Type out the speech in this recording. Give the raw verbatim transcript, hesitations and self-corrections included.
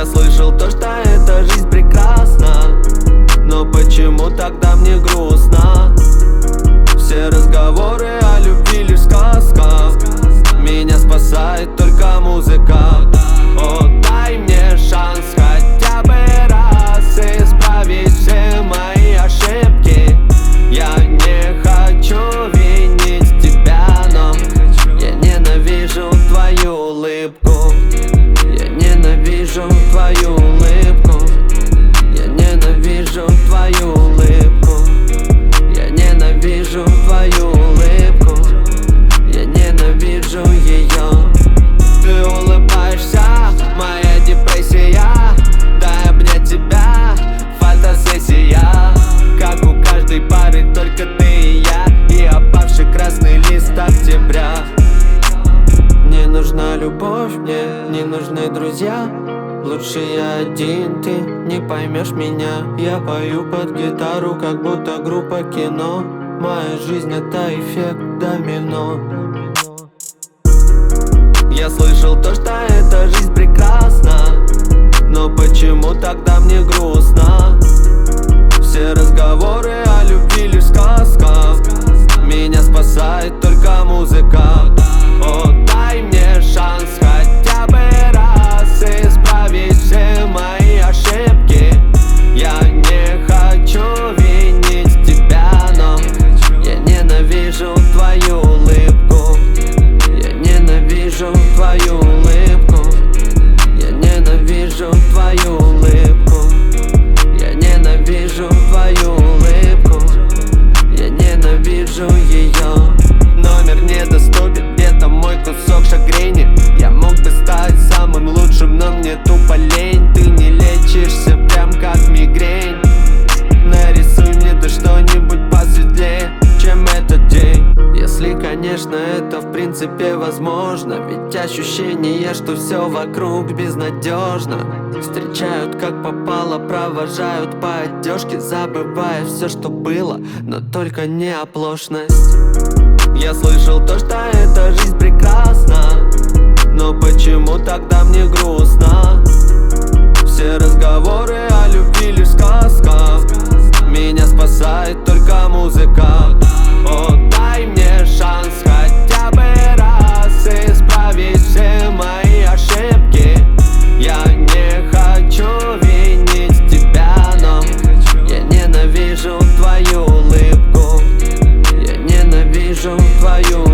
Я слышал то, что эта жизнь прекрасна, но почему тогда мне грустно? Все разговоры о любви лишь сказка, меня спасает только музыка. О, дай мне шанс хотя бы раз исправить все мои ошибки. Я не хочу винить тебя, но я ненавижу твою улыбку. Я ненавижу твою улыбку. Я ненавижу твою улыбку. Я ненавижу твою улыбку. Я ненавижу ее. Ты улыбаешься, моя депрессия. Дай обнять тебя, фотосессия. Как у каждой пары, только ты и я. И опавший красный лист октября. Не нужна любовь, мне не нужны друзья. Лучше я один, ты не поймешь меня. Я пою под гитару, как будто группа кино. Моя жизнь это эффект домино. Я слышал то, что эта жизнь прекрасна, но почему тогда мне грустно? Все разговоры о любви лишь сказка, меня спасает только музыка. О, дай мне шанс хотя бы раз исправить все мои ошибки. Я не хочу винить тебя, но я ненавижу твою улыбку. Я ненавижу твою улыбку. Я ненавижу твою улыбку. Я ненавижу твою улыбку. Я ненавижу ее. Номер недоступен, где-то мой кусок шагрени. Я мог бы стать самым лучшим, но мне тупо лень. Ты не лечишься прям как мигрень. Нарисуй мне ты что-нибудь посветлее, чем этот день. Если, конечно, это в принципе возможно. Ведь ощущение, что все вокруг безнадежно. Встречают как попало, провожают по одежке, забывая все, что было, но только не оплошность. Я слышал то, что эта жизнь прекрасна, но почему тогда мне грустно? Все разговоры о любви лишь сказка, меня спасает только музыка. О, дай мне шанс хотя бы раз исправить все мои ошибки. Я не хочу винить тебя, но я ненавижу твою улыбку. Я ненавижу твою